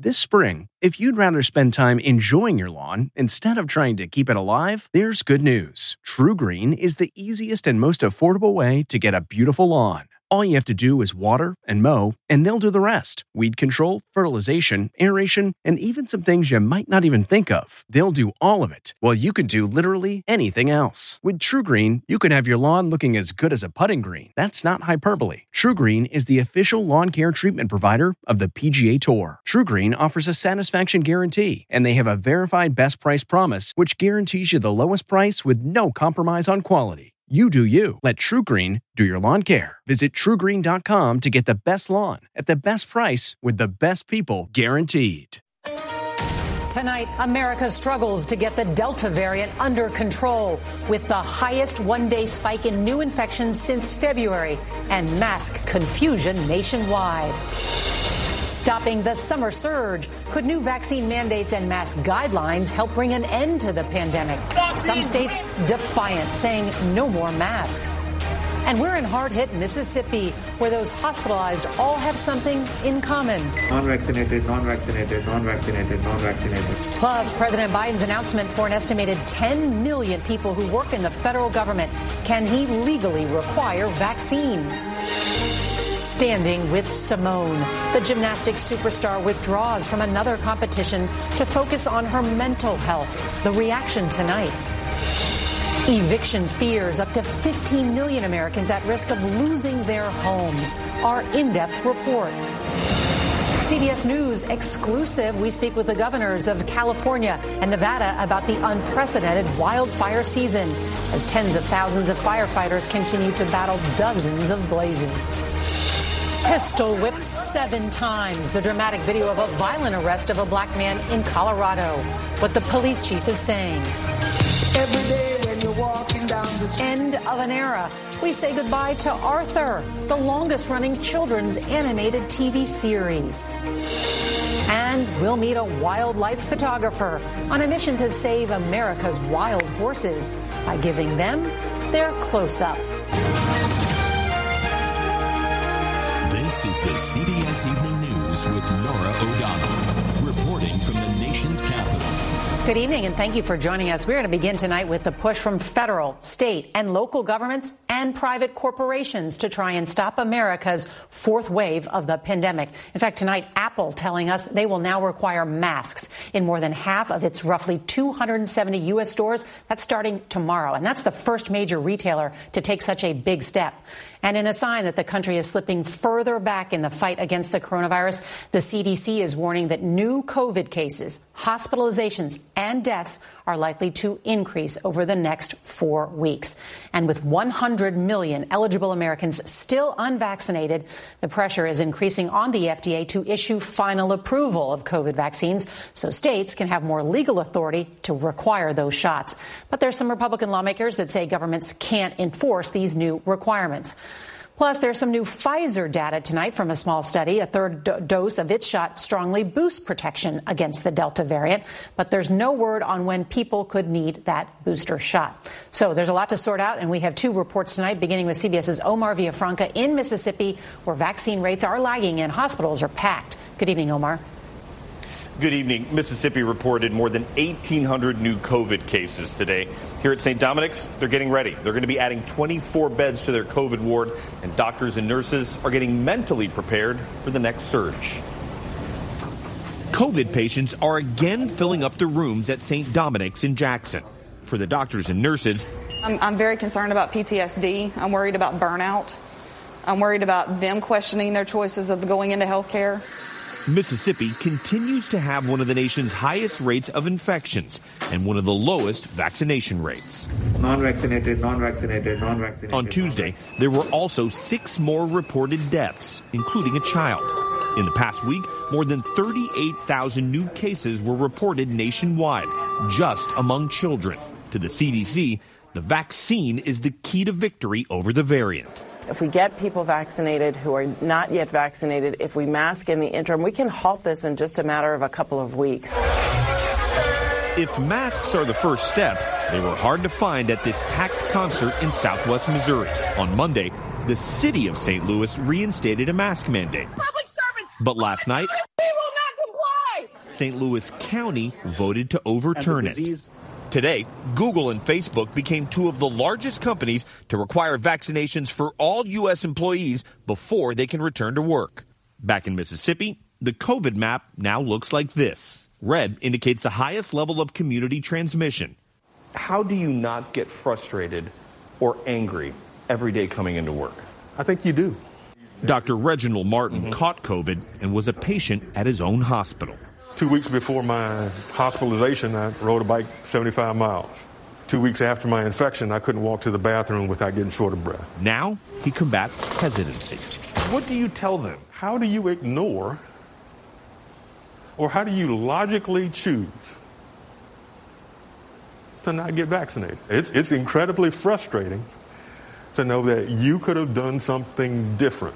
This spring, if you'd rather spend time enjoying your lawn instead of trying to keep it alive, there's good news. TruGreen is the easiest and most affordable way to get a beautiful lawn. All you have to do is water and mow, and they'll do the rest. Weed control, fertilization, aeration, and even some things you might not even think of. They'll do all of it, while you can do literally anything else. With TruGreen, you can have your lawn looking as good as a putting green. That's not hyperbole. TruGreen is the official lawn care treatment provider of the PGA Tour. TruGreen offers a satisfaction guarantee, and they have a verified best price promise, which guarantees you the lowest price with no compromise on quality. You do you. Let TruGreen do your lawn care. Visit TruGreen.com to get the best lawn at the best price with the best people guaranteed. Tonight, America struggles to get the Delta variant under control with the highest one-day spike in new infections since February and mask confusion nationwide. Stopping the summer surge. Could new vaccine mandates and mask guidelines help bring an end to the pandemic? Some states defiant, saying no more masks. And we're in hard-hit Mississippi, where those hospitalized all have something in common. Non-vaccinated, non-vaccinated, non-vaccinated, non-vaccinated. Plus, President Biden's announcement for an estimated 10 million people who work in the federal government. Can he legally require vaccines? Standing with Simone, the gymnastics superstar withdraws from another competition to focus on her mental health. The reaction tonight. Eviction fears. Up to 15 million Americans at risk of losing their homes. Our in-depth report. CBS News exclusive. We speak with the governors of California and Nevada about the unprecedented wildfire season as tens of thousands of firefighters continue to battle dozens of blazes. Pistol whipped 7 times. The dramatic video of a violent arrest of a black man in Colorado. What the police chief is saying. Every day when you're walking down the street. End of an era. We say goodbye to Arthur, the longest-running children's animated TV series. And we'll meet a wildlife photographer on a mission to save America's wild horses by giving them their close-up. This is the CBS Evening News with Norah O'Donnell, reporting from the nation's capital. Good evening, and thank you for joining us. We're going to begin tonight with the push from federal, state, and local governments and private corporations to try and stop America's fourth wave of the pandemic. In fact, tonight, Apple telling us they will now require masks in more than half of its roughly 270 U.S. stores. That's starting tomorrow, and that's the first major retailer to take such a big step. And in a sign that the country is slipping further back in the fight against the coronavirus, the CDC is warning that new COVID cases, hospitalizations, and deaths are likely to increase over the next 4 weeks. And with 100 million eligible Americans still unvaccinated, the pressure is increasing on the FDA to issue final approval of COVID vaccines so states can have more legal authority to require those shots. But there's some Republican lawmakers that say governments can't enforce these new requirements. Plus, there's some new Pfizer data tonight from a small study. A third dose of its shot strongly boosts protection against the Delta variant, but there's no word on when people could need that booster shot. So there's a lot to sort out, and we have 2 reports tonight, beginning with CBS's Omar Villafranca in Mississippi, where vaccine rates are lagging and hospitals are packed. Good evening, Omar. Good evening. Mississippi reported more than 1,800 new COVID cases today. Here at St. Dominic's, they're getting ready. They're going to be adding 24 beds to their COVID ward, and doctors and nurses are getting mentally prepared for the next surge. COVID patients are again filling up the rooms at St. Dominic's in Jackson. For the doctors and nurses, I'm very concerned about PTSD. I'm worried about burnout. I'm worried about them questioning their choices of going into health care. Mississippi continues to have one of the nation's highest rates of infections and one of the lowest vaccination rates. Non-vaccinated, non-vaccinated, non-vaccinated. On Tuesday, there were also 6 more reported deaths, including a child. In the past week, more than 38,000 new cases were reported nationwide, just among children. To the CDC, the vaccine is the key to victory over the variant. If we get people vaccinated who are not yet vaccinated, if we mask in the interim, we can halt this in just a matter of a couple of weeks. If masks are the first step, they were hard to find at this packed concert in Southwest Missouri. On Monday, the city of St. Louis reinstated a mask mandate. Public servants! But last night, we will not comply! St. Louis County voted to overturn it. Today, Google and Facebook became two of the largest companies to require vaccinations for all U.S. employees before they can return to work. Back in Mississippi, the COVID map now looks like this. Red indicates the highest level of community transmission. How do you not get frustrated or angry every day coming into work? I think you do. Dr. Reginald Martin caught COVID and was a patient at his own hospital. 2 weeks before my hospitalization, I rode a bike 75 miles. 2 weeks after my infection, I couldn't walk to the bathroom without getting short of breath. Now he combats hesitancy. What do you tell them? How do you ignore, or how do you logically choose to not get vaccinated? It's incredibly frustrating to know that you could have done something different,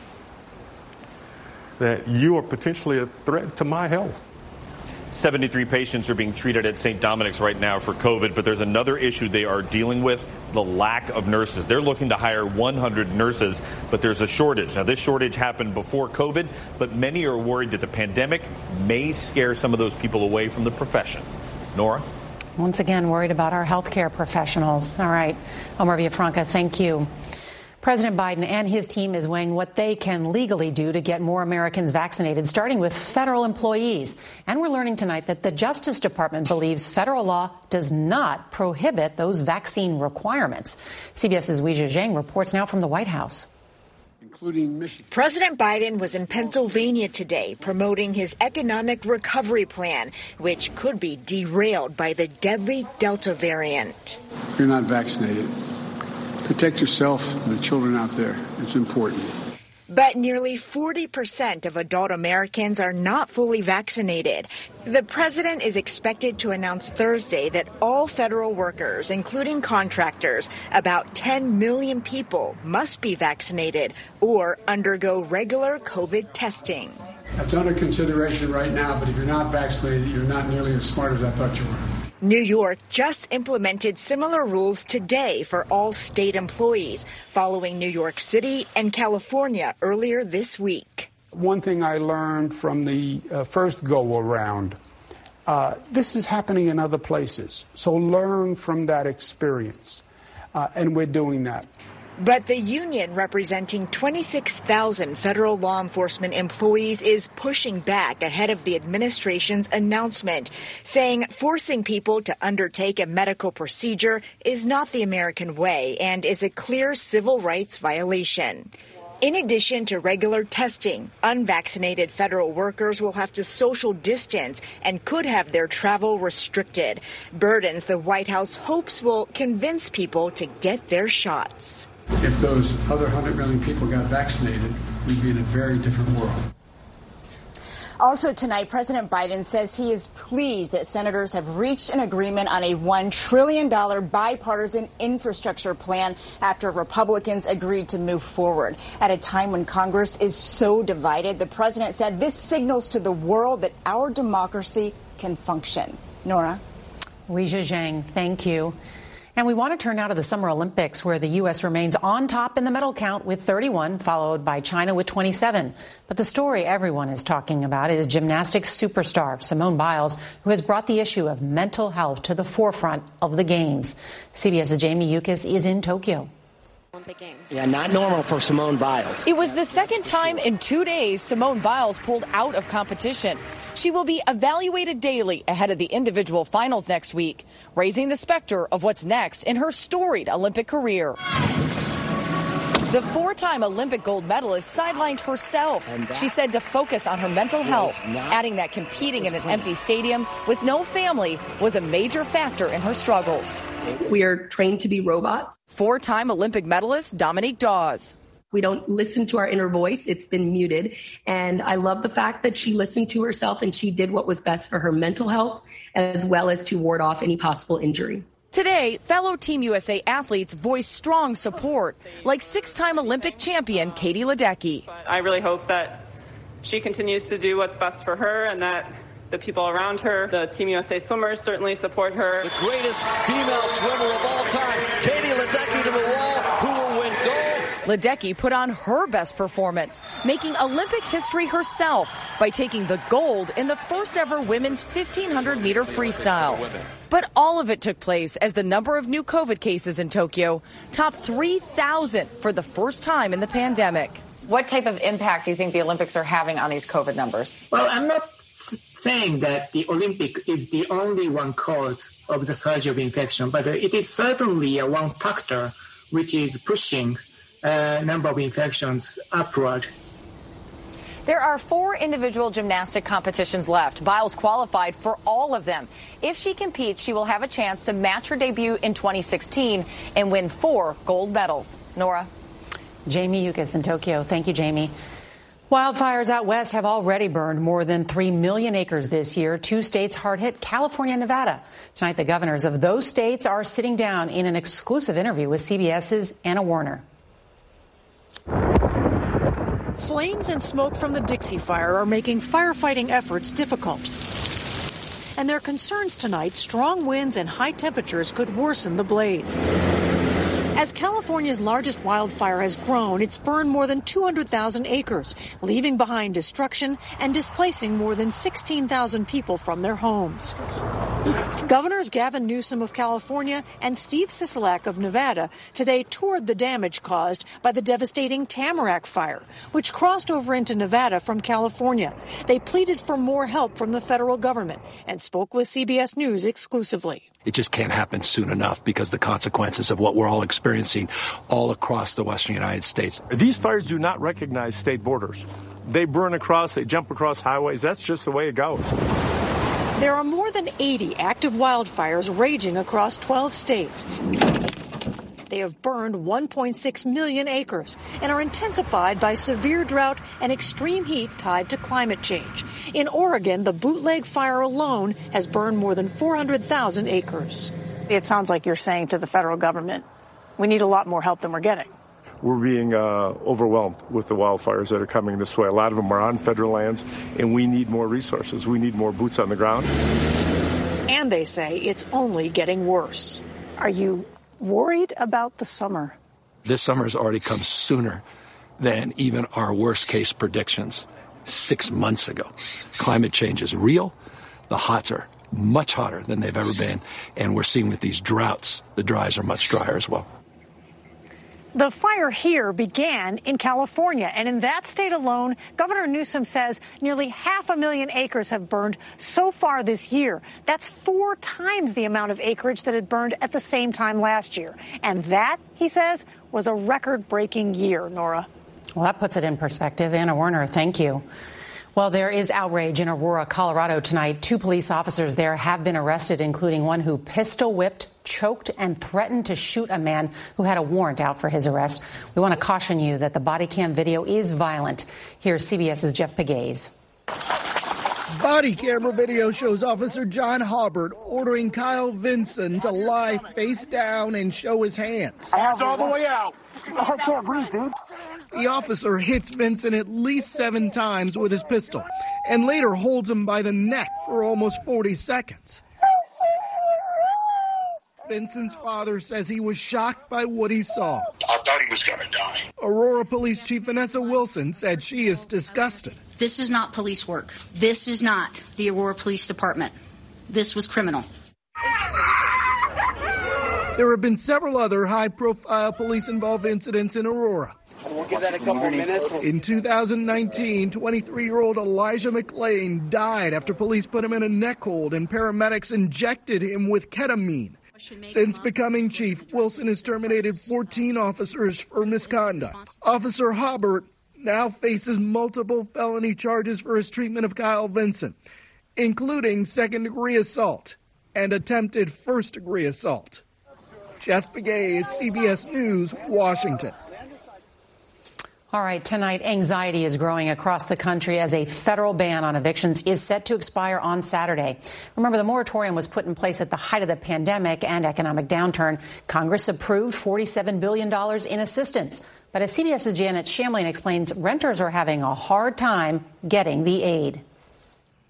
that you are potentially a threat to my health. 73 patients are being treated at St. Dominic's right now for COVID, but there's another issue they are dealing with, the lack of nurses. They're looking to hire 100 nurses, but there's a shortage. Now, this shortage happened before COVID, but many are worried that the pandemic may scare some of those people away from the profession. Nora? Once again, worried about our healthcare professionals. All right. Omar Villafranca, thank you. President Biden and his team is weighing what they can legally do to get more Americans vaccinated, starting with federal employees. And we're learning tonight that the Justice Department believes federal law does not prohibit those vaccine requirements. CBS's Weijia Zhang reports now from the White House. Including Michigan. President Biden was in Pennsylvania today promoting his economic recovery plan, which could be derailed by the deadly Delta variant. If you're not vaccinated, protect yourself and the children out there. It's important. But nearly 40% of adult Americans are not fully vaccinated. The president is expected to announce Thursday that all federal workers, including contractors, about 10 million people, must be vaccinated or undergo regular COVID testing. That's under consideration right now, but if you're not vaccinated, you're not nearly as smart as I thought you were. New York just implemented similar rules today for all state employees, following New York City and California earlier this week. One thing I learned from the first go-around, this is happening in other places. So learn from that experience, and we're doing that. But the union representing 26,000 federal law enforcement employees is pushing back ahead of the administration's announcement, saying forcing people to undertake a medical procedure is not the American way and is a clear civil rights violation. In addition to regular testing, unvaccinated federal workers will have to social distance and could have their travel restricted. Burdens the White House hopes will convince people to get their shots. If those other 100 million people got vaccinated, we'd be in a very different world. Also tonight, President Biden says he is pleased that senators have reached an agreement on a $1 trillion bipartisan infrastructure plan after Republicans agreed to move forward. At a time when Congress is so divided, the president said this signals to the world that our democracy can function. Nora? Weijia Zhang, thank you. And we want to turn now to the Summer Olympics, where the U.S. remains on top in the medal count with 31, followed by China with 27. But the story everyone is talking about is gymnastics superstar Simone Biles, who has brought the issue of mental health to the forefront of the Games. CBS's Jamie Yuccas is in Tokyo. Olympic Games. Yeah, not normal for Simone Biles. It was the second time in 2 days Simone Biles pulled out of competition. She will be evaluated daily ahead of the individual finals next week, raising the specter of what's next in her storied Olympic career. The four-time Olympic gold medalist sidelined herself. She said to focus on her mental health, adding that competing in an empty stadium with no family was a major factor in her struggles. We are trained to be robots. Four-time Olympic medalist Dominique Dawes. We don't listen to our inner voice. It's been muted. And I love the fact that she listened to herself and she did what was best for her mental health, as well as to ward off any possible injury. Today, fellow Team USA athletes voiced strong support, like six-time Olympic champion Katie Ledecky. I really hope that she continues to do what's best for her and that the people around her, the Team USA swimmers, certainly support her. The greatest female swimmer of all time, Katie Ledecky to the wall, who will win gold Ledecky put on her best performance, making Olympic history herself by taking the gold in the first ever women's 1,500-meter freestyle. But all of it took place as the number of new COVID cases in Tokyo topped 3,000 for the first time in the pandemic. What type of impact do you think the Olympics are having on these COVID numbers? Well, I'm not saying that the Olympic is the only one cause of the surge of infection, but it is certainly one factor which is pushing number of infections upward. There are 4 individual gymnastic competitions left. Biles qualified for all of them. If she competes, she will have a chance to match her debut in 2016 and win 4 gold medals. Nora? Jamie Yukas in Tokyo. Thank you, Jamie. Wildfires out west have already burned more than 3 million acres this year. 2 states hard hit, California and Nevada. Tonight, the governors of those states are sitting down in an exclusive interview with CBS's Anna Warner. Flames and smoke from the Dixie Fire are making firefighting efforts difficult. And their concerns tonight, strong winds and high temperatures could worsen the blaze. As California's largest wildfire has grown, it's burned more than 200,000 acres, leaving behind destruction and displacing more than 16,000 people from their homes. Governors Gavin Newsom of California and Steve Sisolak of Nevada today toured the damage caused by the devastating Tamarack Fire, which crossed over into Nevada from California. They pleaded for more help from the federal government and spoke with CBS News exclusively. It just can't happen soon enough because the consequences of what we're all experiencing all across the western United States. These fires do not recognize state borders. They burn across, they jump across highways. That's just the way it goes. There are more than 80 active wildfires raging across 12 states. They have burned 1.6 million acres and are intensified by severe drought and extreme heat tied to climate change. In Oregon, the Bootleg Fire alone has burned more than 400,000 acres. It sounds like you're saying to the federal government, we need a lot more help than we're getting. We're being overwhelmed with the wildfires that are coming this way. A lot of them are on federal lands, and we need more resources. We need more boots on the ground. And they say it's only getting worse. Are you worried about the summer? This summer has already come sooner than even our worst case predictions 6 months ago. Climate change is real. The hots are much hotter than they've ever been. And we're seeing with these droughts, the dries are much drier as well. The fire here began in California, and in that state alone, Governor Newsom says nearly 500,000 acres have burned so far this year. That's 4 times the amount of acreage that had burned at the same time last year. And that, he says, was a record-breaking year, Nora. Well, that puts it in perspective. Anna Warner, thank you. Well, there is outrage in Aurora, Colorado tonight. 2 police officers there have been arrested, including one who pistol-whipped, choked, and threatened to shoot a man who had a warrant out for his arrest. We want to caution you that the body cam video is violent. Here's CBS's Jeff Pegues. Body camera video shows Officer John Hobart ordering Kyle Vinson to lie face down and show his hands. Hands all the way out. I can't breathe, dude. The officer hits Vinson at least 7 times with his pistol and later holds him by the neck for almost 40 seconds. Vinson's father says he was shocked by what he saw. I thought he was going to die. Aurora Police Chief Vanessa Wilson said she is disgusted. This is not police work. This is not the Aurora Police Department. This was criminal. There have been several other high-profile police-involved incidents in Aurora. We'll give that a couple minutes. In 2019, 23-year-old Elijah McLean died after police put him in a neck hold and paramedics injected him with ketamine. Since becoming chief, Wilson has terminated 14 officers for misconduct. Officer Hobart now faces multiple felony charges for his treatment of Kyle Vinson, including second-degree assault and attempted first-degree assault. Jeff Pegues, CBS News, Washington. All right, tonight, anxiety is growing across the country as a federal ban on evictions is set to expire on Saturday. Remember, the moratorium was put in place at the height of the pandemic and economic downturn. Congress approved $47 billion in assistance. But as CBS's Janet Shamlian explains, renters are having a hard time getting the aid.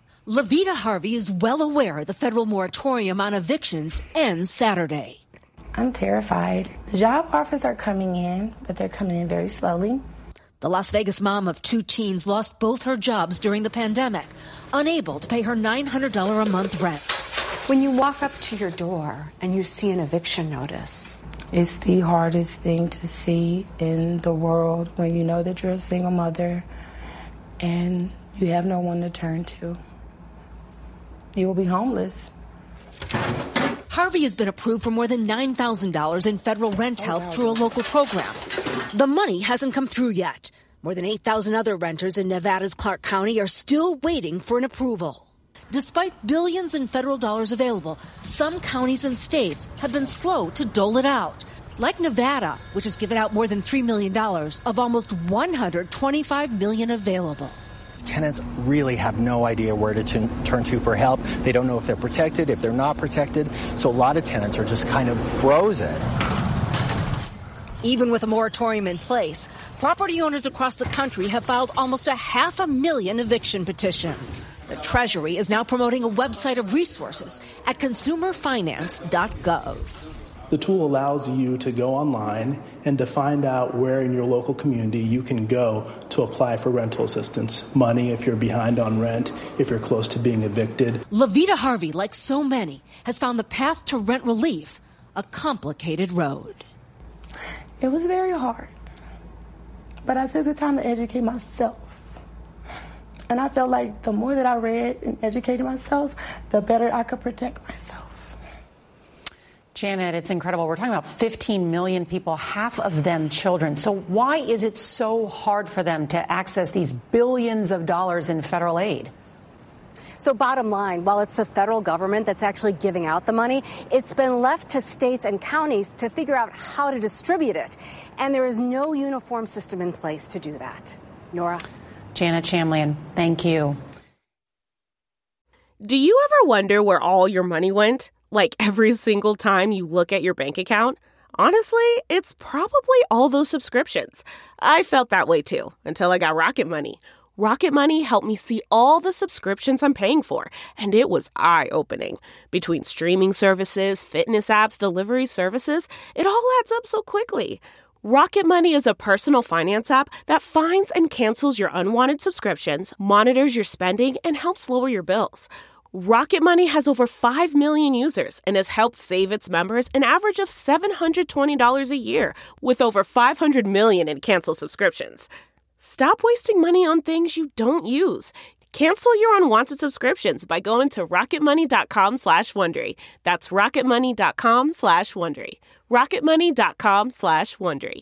Levita Harvey is well aware the federal moratorium on evictions ends Saturday. I'm terrified. The job offers are coming in, but they're coming in very slowly. The Las Vegas mom of 2 teens lost both her jobs during the pandemic, unable to pay her $900 a month rent. When you walk up to your door and you see an eviction notice, it's the hardest thing to see in the world when you know that you're a single mother and you have no one to turn to. You will be homeless. Harvey has been approved for more than $9,000 in federal rent help through a local program. The money hasn't come through yet. More than 8,000 other renters in Nevada's Clark County are still waiting for an approval. Despite billions in federal dollars available, some counties and states have been slow to dole it out. Like Nevada, which has given out more than $3 million of almost $125 million available. Tenants really have no idea where to turn to for help. They don't know if they're protected, if they're not protected. So a lot of tenants are just kind of frozen. Even with a moratorium in place, property owners across the country have filed almost 500,000 eviction petitions. The Treasury is now promoting a website of resources at consumerfinance.gov. The tool allows you to go online and to find out where in your local community you can go to apply for rental assistance, money if you're behind on rent, if you're close to being evicted. Lavita Harvey, like so many, has found the path to rent relief a complicated road. It was very hard, but I took the time to educate myself. And I felt like the more that I read and educated myself, the better I could protect myself. Janet, it's incredible. We're talking about 15 million people, half of them children. So why is it so hard for them to access these billions of dollars in federal aid? So bottom line, while it's the federal government that's actually giving out the money, it's been left to states and counties to figure out how to distribute it. And there is no uniform system in place to do that. Nora? Janet Shamlian, thank you. Do you ever wonder where all your money went? Like every single time you look at your bank account? Honestly, it's probably all those subscriptions. I felt that way too, until I got Rocket Money. Rocket Money helped me see all the subscriptions I'm paying for, and it was eye-opening. Between streaming services, fitness apps, delivery services, it all adds up so quickly. Rocket Money is a personal finance app that finds and cancels your unwanted subscriptions, monitors your spending, and helps lower your bills. Rocket Money has over 5 million users and has helped save its members an average of $720 a year, with over 500 million in canceled subscriptions. Stop wasting money on things you don't use. Cancel your unwanted subscriptions by going to rocketmoney.com/Wondery. That's rocketmoney.com/Wondery. rocketmoney.com/Wondery.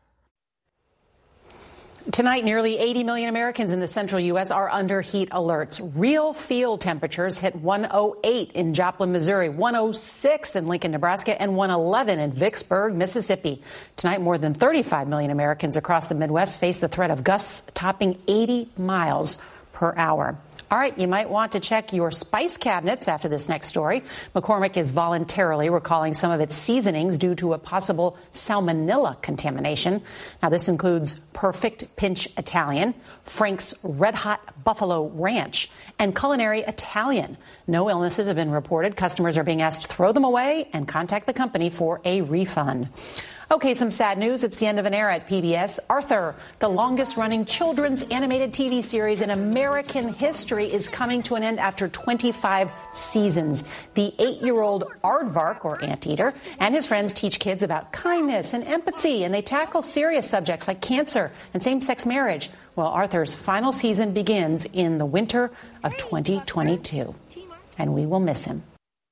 Tonight, nearly 80 million Americans in the central U.S. are under heat alerts. Real field temperatures hit 108 in Joplin, Missouri, 106 in Lincoln, Nebraska, and 111 in Vicksburg, Mississippi. Tonight, more than 35 million Americans across the Midwest face the threat of gusts topping 80 miles per hour. All right, you might want to check your spice cabinets after this next story. McCormick is voluntarily recalling some of its seasonings due to a possible salmonella contamination. Now, this includes Perfect Pinch Italian, Frank's Red Hot Buffalo Ranch, and Culinary Italian. No illnesses have been reported. Customers are being asked to throw them away and contact the company for a refund. Okay, some sad news. It's the end of an era at PBS. Arthur, the longest-running children's animated TV series in American history, is coming to an end after 25 seasons. The 8-year-old Aardvark, or anteater, and his friends teach kids about kindness and empathy, and they tackle serious subjects like cancer and same-sex marriage. Well, Arthur's final season begins in the winter of 2022, and we will miss him.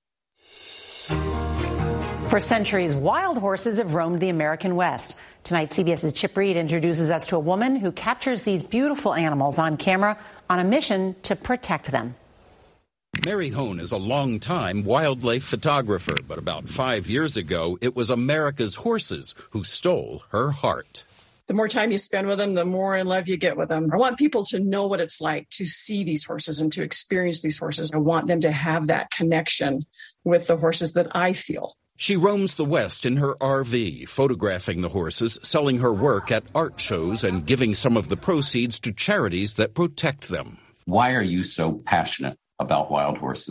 For centuries, wild horses have roamed the American West. Tonight, CBS's Chip Reid introduces us to a woman who captures these beautiful animals on camera on a mission to protect them. Mary Hone is a long-time wildlife photographer, but about 5 years ago, it was America's horses who stole her heart. The more time you spend with them, the more in love you get with them. I want people to know what it's like to see these horses and to experience these horses. I want them to have that connection with the horses that I feel. She roams the West in her RV, photographing the horses, selling her work at art shows, and giving some of the proceeds to charities that protect them. Why are you so passionate about wild horses?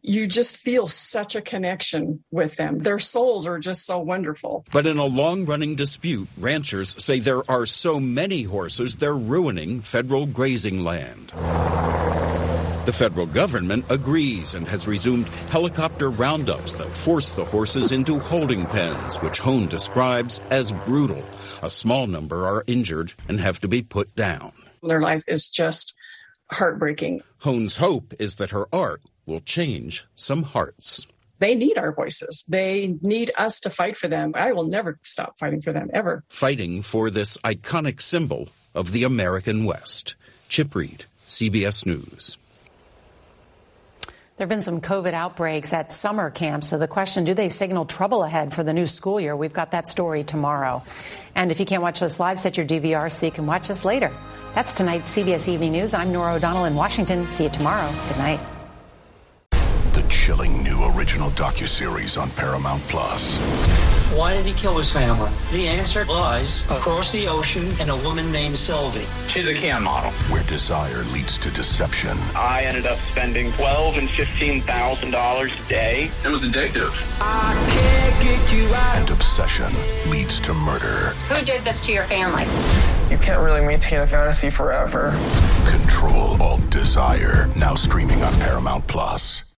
you just feel such a connection with them. Their souls are just so wonderful. But in a long-running dispute, ranchers say there are so many horses they're ruining federal grazing land. The federal government agrees and has resumed helicopter roundups that force the horses into holding pens, which Hone describes as brutal. A small number are injured and have to be put down. Their life is just heartbreaking. Hone's hope is that her art will change some hearts. They need our voices. They need us to fight for them. I will never stop fighting for them, ever. Fighting for this iconic symbol of the American West. Chip Reed, CBS News. There have been some COVID outbreaks at summer camps, so the question, do they signal trouble ahead for the new school year? We've got that story tomorrow. And if you can't watch us live, set your DVR so you can watch us later. That's tonight's CBS Evening News. I'm Norah O'Donnell in Washington. See you tomorrow. Good night. The chilling new original docuseries on Paramount Plus. Why did he kill his family? The answer lies across the ocean in a woman named Sylvie. She's a Keon model. Where desire leads to deception. I ended up spending $12,000 and $15,000 a day. It was addictive. I can't get you out. And obsession leads to murder. Who did this to your family? You can't really maintain a fantasy forever. Control Alt Desire. Now streaming on Paramount Plus.